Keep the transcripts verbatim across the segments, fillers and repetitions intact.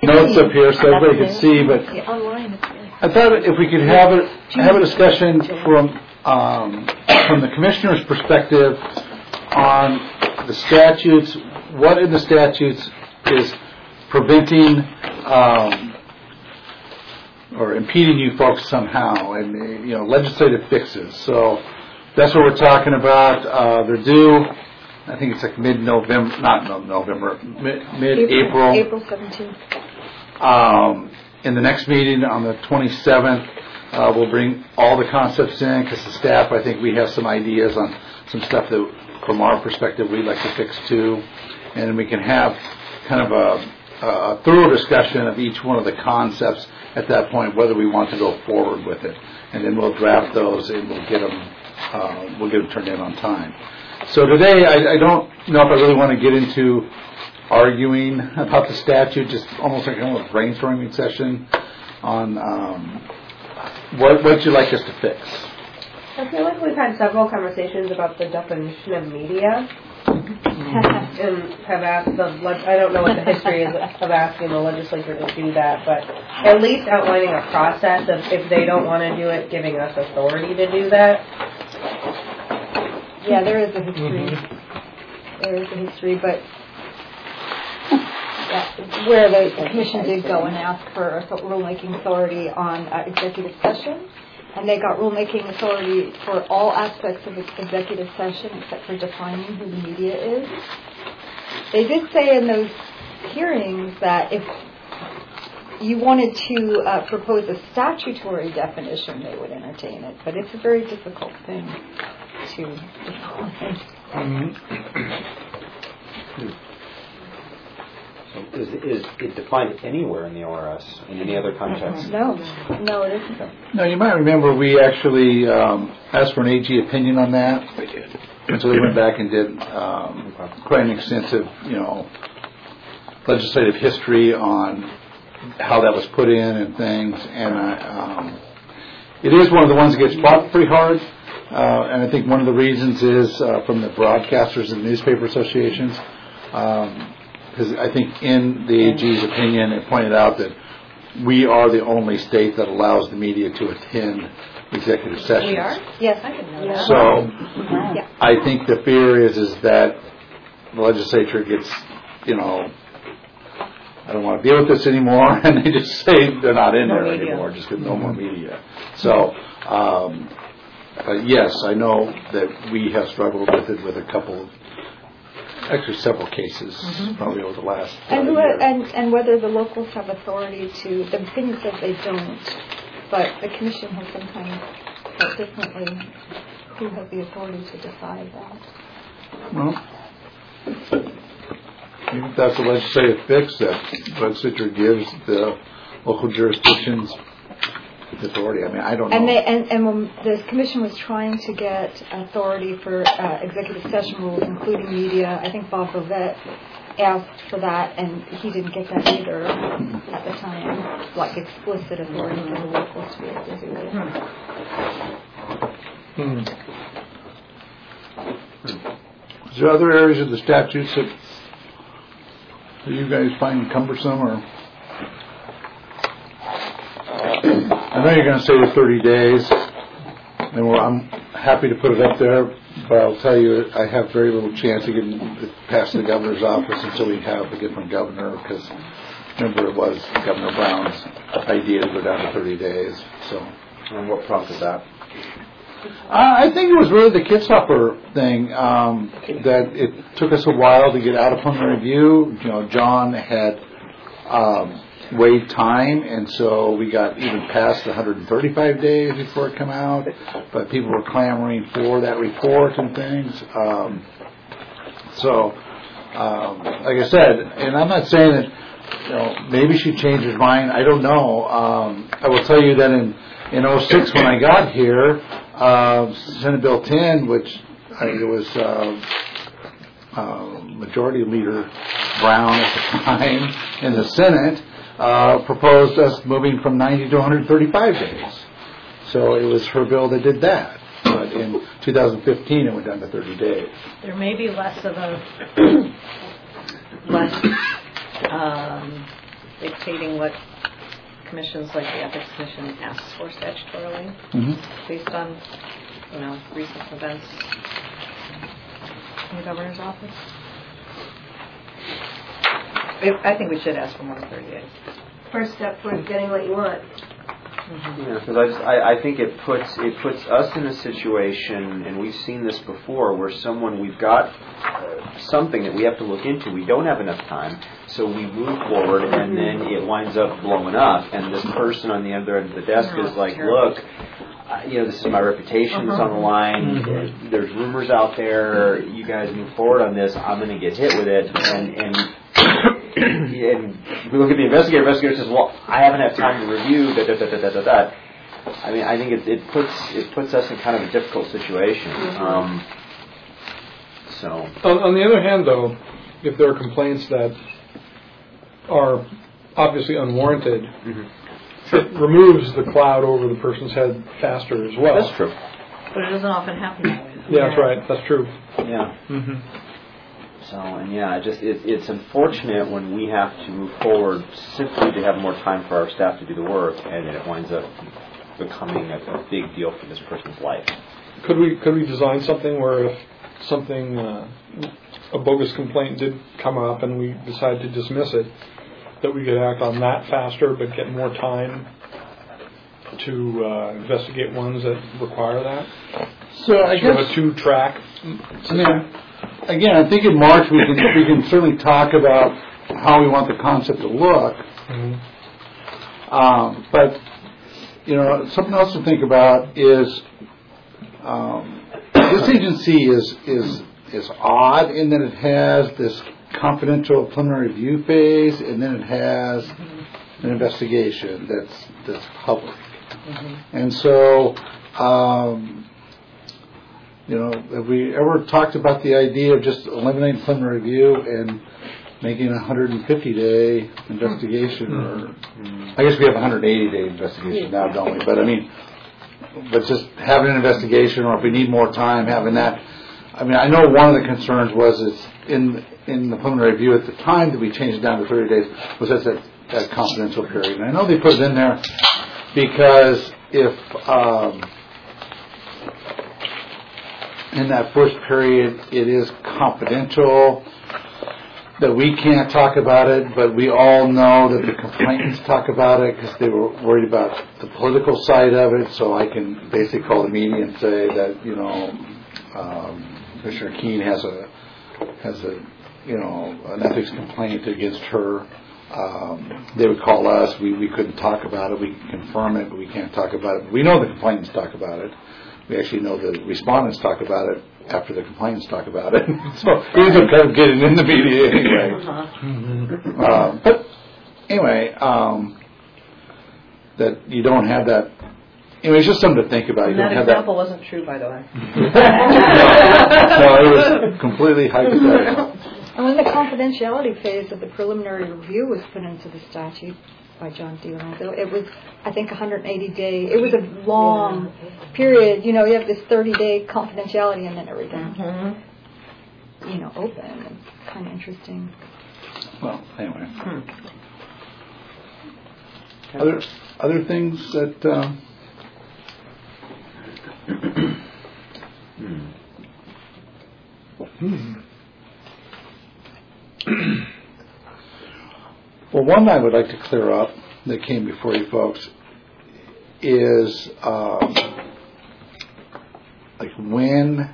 notes up here so everybody can see, but I thought if we could have a, have a discussion from, um, from the commissioner's perspective on the statutes, what in the statutes is preventing um, or impeding you folks somehow, and you know, legislative fixes. So that's what we're talking about. Uh, they're due, I think it's like mid-November, not no, November, mid-April. April seventeenth. Um, in the next meeting on the twenty-seventh, uh, we'll bring all the concepts in because the staff, I think we have some ideas on some stuff that, from our perspective, we'd like to fix too. And we can have kind of a, a thorough discussion of each one of the concepts at that point, whether we want to go forward with it. And then we'll draft those and we'll get them, uh, we'll get them turned in on time. So today, I, I don't know if I really want to get into arguing about the statute, just almost like a brainstorming session on um, what what you'd like us to fix. I feel like we've had several conversations about the definition of media. And have asked the, I don't know what the history is of asking the legislature to do that, but at least outlining a process of, if they don't want to do it, giving us authority to do that. Yeah, there is a history. Mm-hmm. There is a history, but yeah, where the commission did go and ask for rulemaking authority on uh, executive session, and they got rulemaking authority for all aspects of executive session except for defining who the media is. They did say in those hearings that if you wanted to uh, propose a statutory definition, they would entertain it, but it's a very difficult thing to define. Mm-hmm. Is, is it defined anywhere in the O R S, in any other context? No, no, it isn't. No, you might remember we actually um, asked for an A G opinion on that. We did. And so they went back and did um, quite an extensive, you know, legislative history on how that was put in and things. And uh, um, it is one of the ones that gets fought pretty hard. Uh, and I think one of the reasons is uh, from the broadcasters and newspaper associations. Um, Because I think in the A G's opinion, it pointed out that we are the only state that allows the media to attend executive sessions. We are? Yes, I can know that. So yeah. I think the fear is is that the legislature gets, you know, I don't want to deal with this anymore, and they just say they're not in no there media. anymore, just get no more media. So, um, but yes, I know that we have struggled with it with a couple of Actually, several cases, mm-hmm. probably over the last. And, who, year. and and whether the locals have authority to. The opinion says they don't, but the commission has sometimes felt differently. Who has the authority to decide that? Well, even if that's a legislative fix, that the legislature gives the local jurisdictions authority. I mean, I don't know. And, they, and, and when the commission was trying to get authority for uh, executive session rules, including media, I think Bob Bovett asked for that, and he didn't get that either at the time, like explicit authority for the locals to be able to do it. Hmm. Is there other areas of the statutes that, that you guys find cumbersome or? I know you're going to say the thirty days, and we're, I'm happy to put it up there, but I'll tell you, I have very little chance of getting it past the governor's office until we have a different governor, because remember it was Governor Brown's idea to go down to thirty days. So, and what prompted that? Uh, I think it was really the Kitzhofer thing, um, that it took us a while to get out upon the review. You know, John had um, weighed time, and so we got even past the one hundred thirty-five days before it came out, but people were clamoring for that report and things. Um, so, um, like I said, and I'm not saying that, you know, maybe she changed her mind. I don't know. Um, I will tell you that in, in oh six when I got here, uh, Senate Bill ten, which I think it was uh, uh, Majority Leader Brown at the time in the Senate, Uh, proposed us moving from ninety to one hundred thirty-five days. So it was her bill that did that. But in two thousand fifteen, it went down to thirty days. There may be less of a less um, dictating what commissions like the Ethics Commission asks for statutorily, Mm-hmm. based on, you know, recent events in the governor's office. I think we should ask for more than thirty days. First step towards getting what you want. Yeah, because I just I, I think it puts it puts us in a situation, and we've seen this before, where someone we've got uh, something that we have to look into. We don't have enough time, so we move forward, and then it winds up blowing up, and this person on the other end of the desk No, is like, terrible. "Look, uh, you know, this is my reputation that's on the line. Mm-hmm. There's rumors out there. You guys move forward on this. I'm going to get hit with it," and and. And we look at the investigator. Investigator says, "Well, I haven't had time to review." Da, da, da, da, da, da, da. I mean, I think it, it puts it puts us in kind of a difficult situation. Um, so, On, on the other hand, though, if there are complaints that are obviously unwarranted, mm-hmm. it removes the cloud over the person's head faster as well. That's true. But it doesn't often happen that way. Yeah, that's right. That's true. Yeah. Mm-hmm. So, and yeah, it just it, it's unfortunate when we have to move forward simply to have more time for our staff to do the work, and then it winds up becoming a, a big deal for this person's life. Could we could we design something where if something uh, a bogus complaint did come up and we decided to dismiss it, that we could act on that faster, but get more time to uh, investigate ones that require that? So I Sort guess of a two-track I mean, again, I think in March we can we can certainly talk about how we want the concept to look. Mm-hmm. Um, but you know, something else to think about is um, this agency is is is odd in that it has this confidential preliminary review phase, and then it has an investigation that's that's public, Mm-hmm. and so. Um, You know, have we ever talked about the idea of just eliminating preliminary review and making a one hundred fifty day investigation? Or I guess we have a one hundred eighty day investigation now, don't we? But I mean, but just having an investigation, or if we need more time, having that. I mean, I know one of the concerns was is in in the preliminary review at the time that we changed it down to thirty days was that that, that confidential period. And I know they put it in there because if um, in that first period, it is confidential, that we can't talk about it, but we all know that the complainants talk about it because they were worried about the political side of it. So I can basically call the media and say that, you know, um, Commissioner Keene has a has a you know an ethics complaint against her. Um, they would call us. We we couldn't talk about it. We can confirm it, but we can't talk about it. We know the complainants talk about it. We actually know the respondents talk about it after the complainants talk about it. So it ends up kind of getting in the media anyway. Uh-huh. Uh, but anyway, um, that you don't have that. Anyway, it's just something to think about. You And don't that have example wasn't true, by the way. that. No, it was completely hypothetical. And when the confidentiality phase of the preliminary review was put into the statute by John D. Landau, it was, I think, one hundred eighty day. It was a long period. You know, you have this thirty day confidentiality, and then everything, Mm-hmm. you know, open. It's kind of interesting. Well, anyway. Hmm. Other other things that. Um, Hmm. Well, one I would like to clear up that came before you folks is um, like when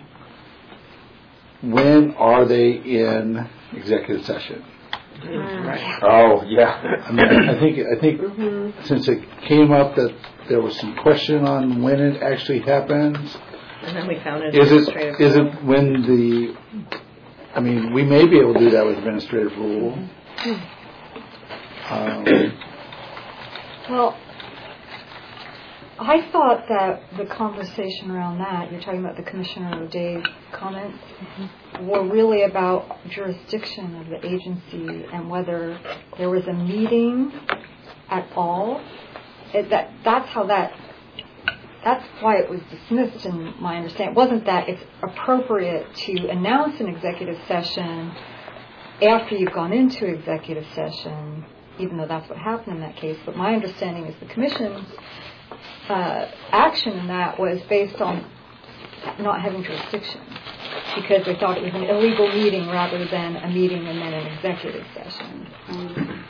when are they in executive session? Right. Oh, yeah. I mean, I think I think Mm-hmm. since it came up that there was some question on when it actually happens. And then we found an Is it administrative is rule. it when the? I mean, we may be able to do that with administrative rule. Um, Well, I thought that the conversation around that, you're talking about the Commissioner O'Day comments, were really about jurisdiction of the agency and whether there was a meeting at all. It, that that's how that. That's why it was dismissed, in my understanding. It wasn't that it's appropriate to announce an executive session after you've gone into executive session. even though that's what happened in that case. But my understanding is the commission's uh, action in that was based on not having jurisdiction, because they thought it was an illegal meeting rather than a meeting and then an executive session. Um,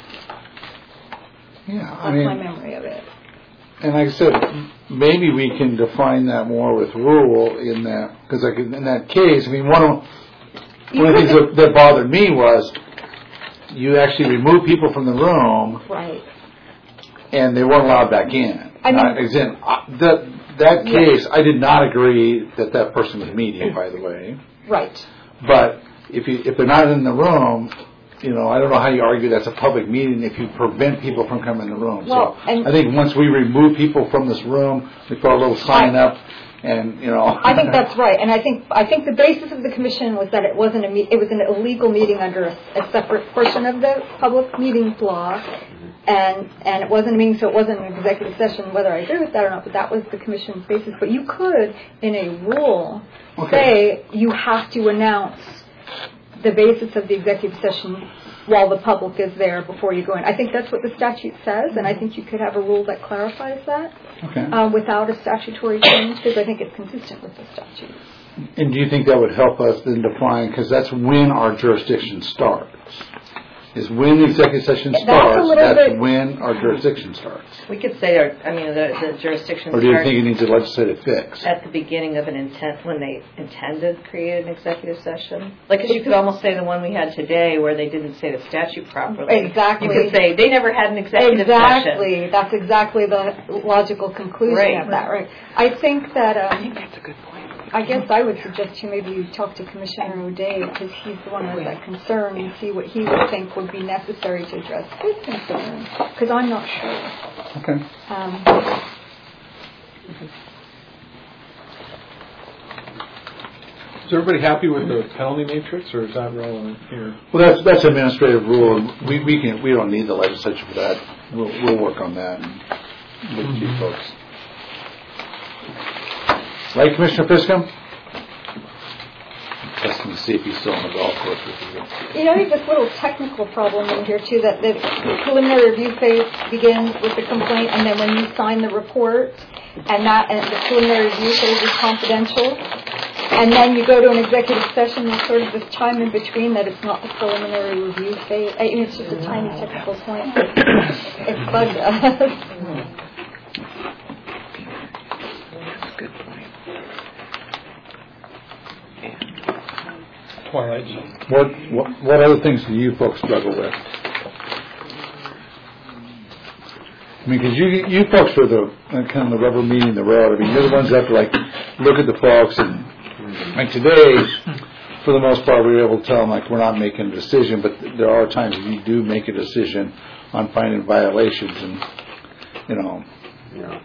Yeah, that's I mean, my memory of it. and like I said, maybe we can define that more with rule in that, because like in that case, I mean, one of one of the things that, that bothered me was you actually remove people from the room, Right. and they weren't allowed back in. I mean- Uh, as in, uh, that that Yeah. case, I did not agree that that person was meeting, by the way. Right. But if you if they're not in the room, you know, I don't know how you argue that's a public meeting if you prevent people from coming in the room. Well, so and- I think once we remove people from this room, we put a little sign up, and you know. I think that's right, and I think I think the basis of the commission was that it wasn't a me- it was an illegal meeting under a, a separate portion of the public meetings law, and and it wasn't a meeting, so it wasn't an executive session. Whether I agree with that or not, but that was the commission's basis. But you could, in a rule, Okay. say you have to announce the basis of the executive session while the public is there before you go in. I think that's what the statute says, and I think you could have a rule that clarifies that. Okay. Uh, without a statutory change, because I think it's consistent with the statute. And do you think that would help us then define, because that's when our jurisdiction starts? Is when the executive session That's a starts, little that's bit- when our jurisdiction starts? We could say, our, I mean, the, the jurisdiction Or do you starts think it needs a legislative fix? at the beginning of an intent, when they intended to create an executive session. Like, 'cause you could almost say the one we had today where they didn't say the statute properly. Exactly. You could say they never had an executive session. Exactly. That's exactly the logical conclusion Right. of that, right? I think that, um, That's a good point. I guess I would suggest you maybe you talk to Commissioner O'Day, because he's the one with that concern, and see what he would think would be necessary to address his concern, because I'm not sure. Okay. Um, Is everybody happy with the penalty matrix, or is that relevant here? Well, that's that's administrative rule, and we, we can we don't need the legislature for that. We'll we'll work on that and with you folks. Right, Commissioner Fiscom? Testing to see if he's still on the golf course with you. You know, there's this little technical problem in here, too, that the preliminary review phase begins with the complaint, and then when you sign the report, and that and the preliminary review phase is confidential, and then you go to an executive session, there's sort of this time in between that it's not the preliminary review phase. I mean, it's just a tiny technical point. It's bugged us. Twilight Zone. What, what what other things do you folks struggle with? I mean, because you you folks are the uh, kind of the rubber meeting the road. I mean, you're the ones that have to like look at the folks, and like today, for the most part, we were able to tell them like we're not making a decision, but there are times that you do make a decision on finding violations, and you know. Yeah.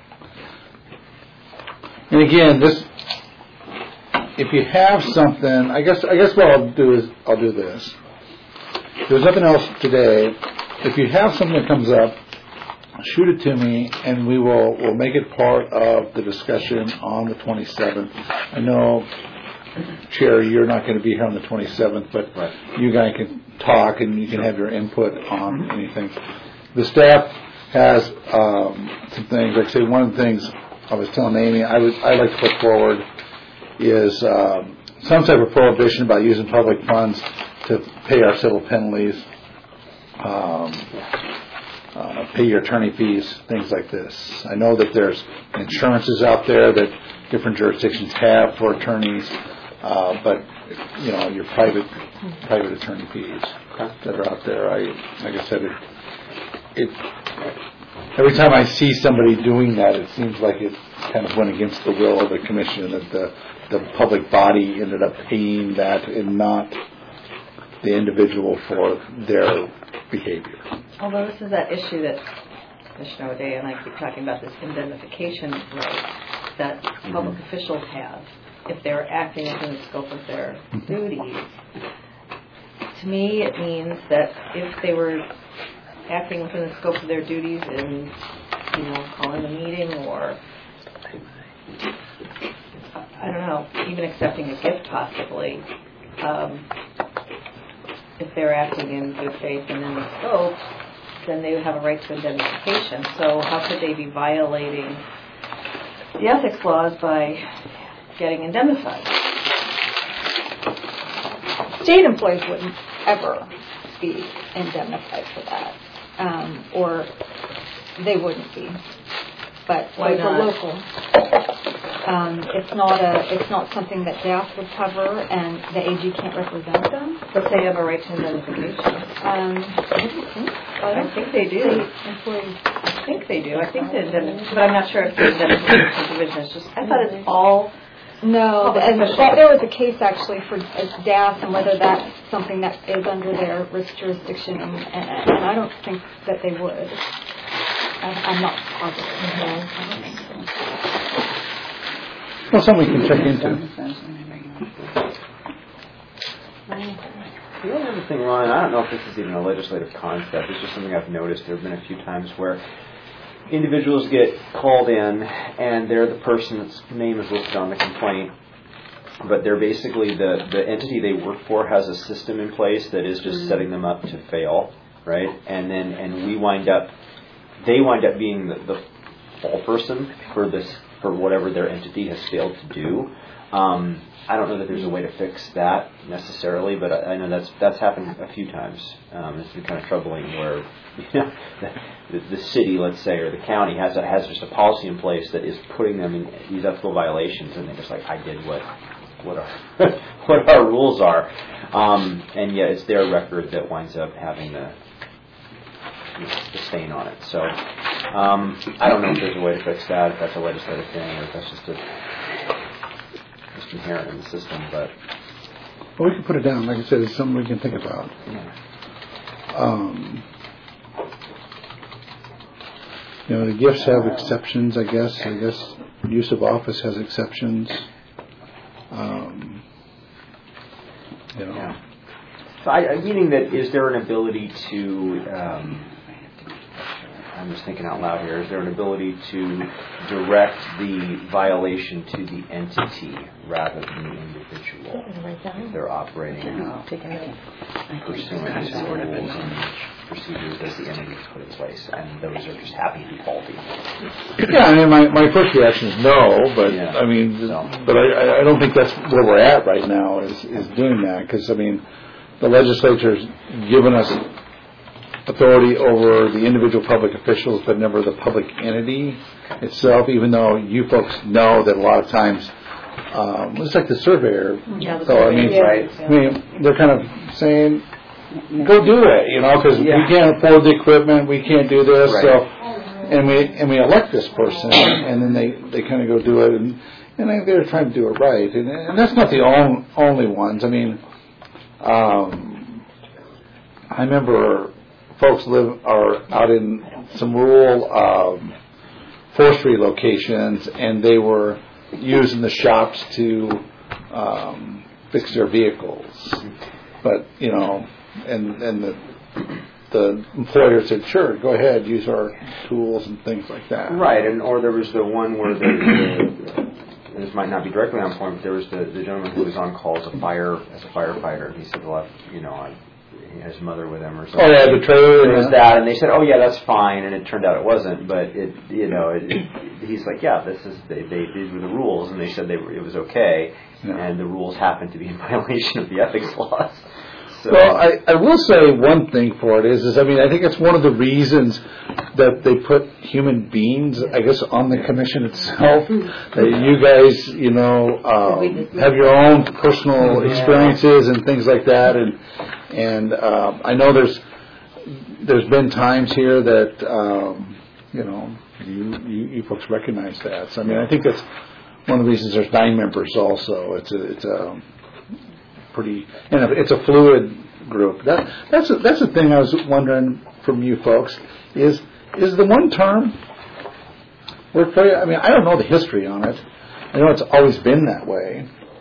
And again, this. If you have something, I guess I guess what I'll do is I'll do this. If there's nothing else today, if you have something that comes up, shoot it to me, and we will we'll make it part of the discussion on the twenty-seventh. I know, Chair, you're not going to be here on the twenty-seventh, but Right. you guys can talk and you can have your input on anything. The staff has um, some things. Like I say, one of the things I was telling Amy, I would I like to put forward is um, some type of prohibition about using public funds to pay our civil penalties, um, uh, pay your attorney fees, things like this. I know that there's insurances out there that different jurisdictions have for attorneys, uh, but you know your private private attorney fees that are out there. I like I said, it, it every time I see somebody doing that, it seems like it kind of went against the will of the commission, that the the public body ended up paying that and not the individual for their behavior. Although this is that issue that Commissioner O'Day and I keep talking about, this indemnification right that mm-hmm. public officials have if they're acting within the scope of their duties. To me, it means that if they were acting within the scope of their duties in, you know, calling a meeting or, I don't know, even accepting a gift possibly, um, if they're acting in good faith and in the scope, then they have a right to indemnification. So how could they be violating the ethics laws by getting indemnified? State employees wouldn't ever be indemnified for that, um, or they wouldn't be. But Why those are not? local. Um, it's not a. It's not something that D A S would cover, and the A G can't represent them. But they have a right to indemnification. Um, I don't think. I think they do. State employees. I think they do. I think the indemnification, but I'm not sure if the indemnification division is just. I thought it's all. No, Public and officials. that, there was a case actually for uh, D A S and whether that's something that is under their risk jurisdiction, and, and, and I don't think that they would. I, I'm not positive. No, I don't think so. Well, something we can check into. The only other thing, Ron, I don't know if this is even a legislative concept. It's just something I've noticed. There have been a few times where individuals get called in, and they're the person that's name is listed on the complaint, but they're basically the, the entity they work for has a system in place that is just setting them up to fail, right? And then and we wind up, they wind up being the, the fall person for this for whatever their entity has failed to do. Um, I don't know that there's a way to fix that necessarily, but I, I know that's that's happened a few times. Um, it's been kind of troubling where you know, the, the city, let's say, or the county has a, has just a policy in place that is putting them in these ethical violations, and they're just like, I did what what our what our rules are, um, and yet it's their record that winds up having the the stain on it. So um, I don't know if there's a way to fix that, if that's a legislative thing, or if that's just a just inherent in the system, but Well, we can put it down. Like I said, it's something we can think about. yeah. Um, you know, the gifts have exceptions, I guess. I guess use of office has exceptions. Um, you know. Yeah. So I, I meaning that is there an ability to um, I'm just thinking out loud here. Is there an ability to direct the violation to the entity rather than the individual? If they're operating pursuant to rules and procedures that the entity has put in place, and those are just happy to be faulty. Yeah, I mean, my, my first reaction is no, but Yeah. I mean, No. but I, I don't think that's where we're at right now. Is is doing that because I mean, the legislature's given us authority over the individual public officials, but never the public entity itself. Even though you folks know that a lot of times, um, it's like the surveyor. Yeah, the so I mean, surveyor, right. yeah. I mean, they're kind of saying, "Go do it," you know, because Yeah. we can't afford the equipment, we can't do this. Right. So, and we and we elect this person, and then they, they kind of go do it, and and they, they're trying to do it right, and and that's not the only only ones. I mean, um, I remember folks live are out in some rural um, forestry locations, and they were using the shops to um, fix their vehicles. But you know, and and the the employer said, "Sure, go ahead, use our tools and things like that." Right, and or there was the one where the, the this might not be directly on point, but there was the, the gentleman who was on call as a fire as a firefighter, and he said, "Well, I've, you know, I." He had his mother with him or something. Oh yeah, the trailer. It was that, and they said, "Oh yeah, that's fine," and it turned out it wasn't. But it, you know, it, it, he's like, "Yeah, this is they, they these were the rules," and they said they were, it was okay, Yeah. and the rules happened to be in violation of the ethics laws. So, Well, I, I will say one thing for it is, is I mean, I think it's one of the reasons that they put human beings, I guess, on the commission itself. That you guys, you know, um, have your own personal experiences and things like that, and and um, I know there's there's been times here that um, you know you, you you folks recognize that. So I mean, I think that's one of the reasons there's nine members. Also, it's a it's a pretty, and it's a fluid group. That that's a, that's the thing I was wondering from you folks is is the one term work for you? I mean, I don't know the history on it. I know it's always been that way,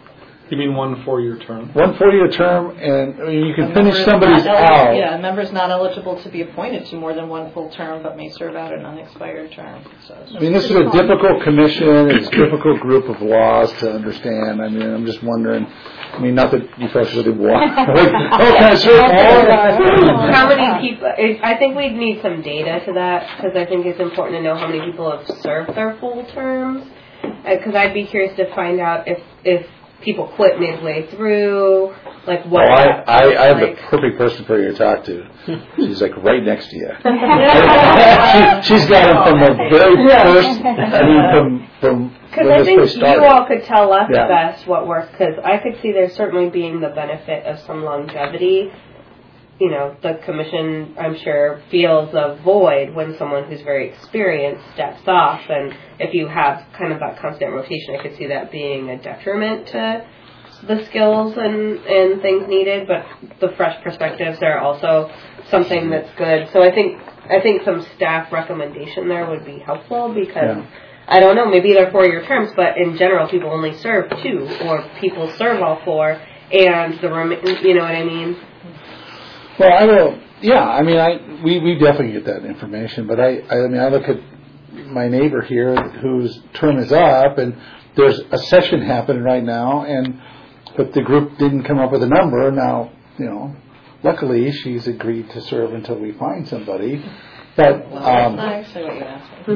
You mean one four-year term? One four-year term, and I mean, you can A finish member is somebody's not eligible- out. Yeah, a member is not eligible to be appointed to more than one full term, but may serve out an unexpired term. So it's I mean, this is a difficult commission. It's a difficult group of laws to understand. I mean, I'm just wondering. I mean, not that you folks really want. Oh, can I serve more? How many people? it- I think we'd need some data to that because I think it's important to know how many people have served their full terms. Because I'd be curious to find out if if people quit midway through, like what. Oh, I, that I, looks I have like. the perfect person for you to talk to. She's like right next to you. she, she's got him from the very first. I mean, from from Because when I this think place started. you all could tell us Yeah. best what works. Because I could see there certainly being the benefit of some longevity. You know, the commission, I'm sure, feels a void when someone who's very experienced steps off. And if you have kind of that constant rotation, I could see that being a detriment to the skills and, and things needed. But the fresh perspectives are also something that's good. So I think I think some staff recommendation there would be helpful because, Yeah. I don't know, maybe they're four-year terms, but in general, people only serve two, or people serve all four, and the rem- you know what I mean? Well, I will. Yeah, I mean, I we, we definitely get that information, but I I mean, I look at my neighbor here whose term is up, and there's a session happening right now, and but the group didn't come up with a number. Now, you know, luckily she's agreed to serve until we find somebody. But Well, that's um, not actually what you asked me.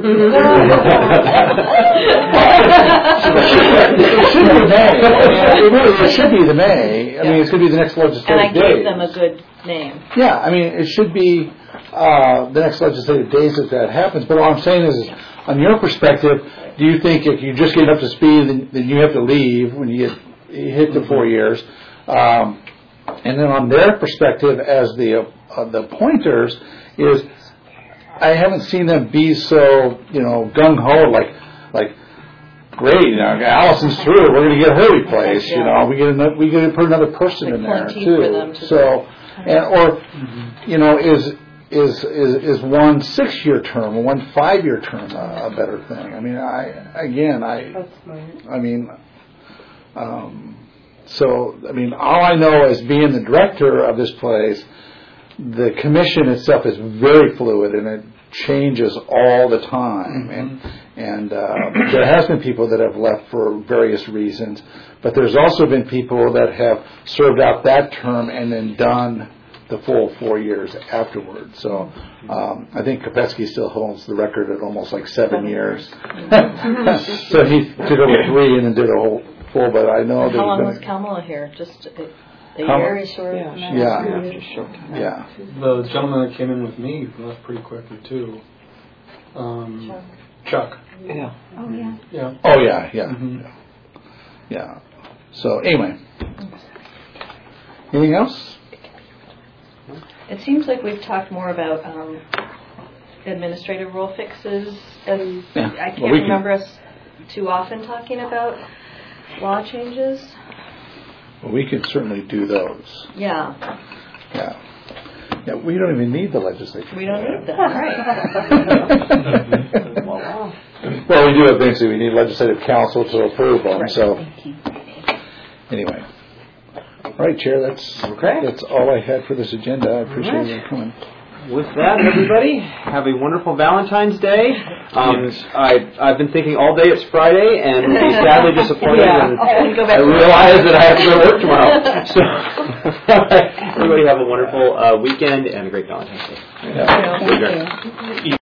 it should be May. It really it should be the May. I mean, it's going to be the next legislative And I days. gave them a good name. Yeah, I mean, it should be uh, the next legislative days that that happens. But all I'm saying is, is, on your perspective, do you think if you just get up to speed, then, then you have to leave when you, get, you hit the four years? Um, and then on their perspective as the uh, the pointers is, I haven't seen them be so, you know, gung-ho, like, like, great, you know, Allison's through, we're going to get her replaced, you know, we get another, we get to put another person in there, Like plenty for them too. to So, and, or, you know, is, is, is, is one six-year term or one five-year term a, a better thing? I mean, I, again, I, That's smart. I mean, um, so, I mean, all I know is being the director of this place, the commission itself is very fluid and it changes all the time. And and uh, there has been people that have left for various reasons, but there's also been people that have served out that term and then done the full four years afterwards. So um, I think Kopetsky still holds the record at almost like seven years. So he took over three and then did a whole full. But I know How there's long been was Kamala here? Just a, a How- year? Very short. amount of Yeah. time. yeah. The gentleman that came in with me left pretty quickly too. Um, Chuck. Yeah. Oh, yeah. Yeah. Oh yeah, yeah, Mhm. yeah. So anyway, anything else? It seems like we've talked more about um, administrative role fixes. And Yeah. I can't Well, we can- remember us too often talking about law changes. Well, we can certainly do those. Yeah, Yeah. Yeah, we don't even need the legislature. we don't need them, right? Well, we do eventually. We need legislative council to approve them. So anyway, all right, Chair. That's Okay. That's all I had for this agenda. I appreciate All right. you coming. With that, everybody, have a wonderful Valentine's Day. Um, I, I've been thinking all day it's Friday, and will be sadly disappointed Yeah. when Okay, go I back to work. realize that I have to go to work tomorrow. So, everybody have a wonderful uh, weekend and a great Valentine's Day. Yeah. Thank you.